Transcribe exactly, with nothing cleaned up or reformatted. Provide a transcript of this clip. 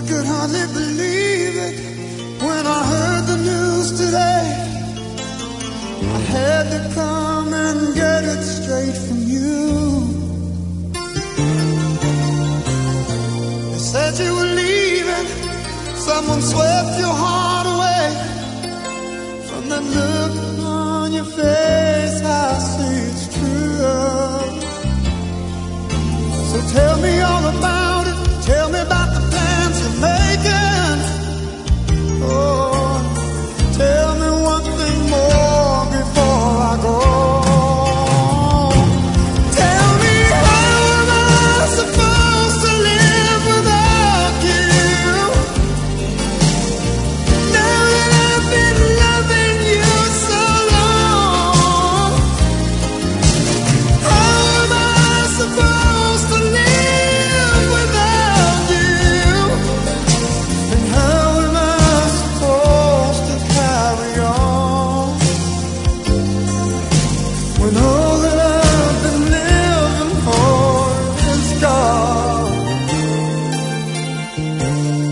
could hardly believe it when I heard the news today. I had to come and get it straight from you. They said you were leaving, someone swept your heart away. From the look on your face, I see it's true. So tell me all about it, tell me about the plans you're making. Oh, tell me one thing more before I go. Tell me, how am I supposed to live without you? Now that I've been loving you so long, how am I supposed to live without you? And how am I supposed to carry on when all that I've been living for is gone?